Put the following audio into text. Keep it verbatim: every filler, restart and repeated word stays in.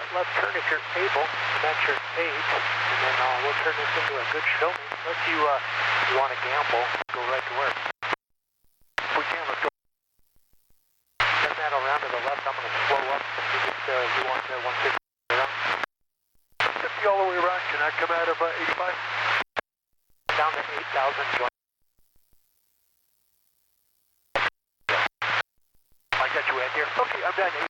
left turn if you're able. That's your eight, and then uh, we'll turn this into a good show me. Unless you, uh, you want to gamble, go right to work. If we can, let's go. Turn that around to the left. I'm going to slow up. You just, uh, you want uh, one fifty around. one fifty all the way around. Can I come out of uh, eighty-five? Down to eight thousand. Join. I got you in here. Okay, I'm down to eight.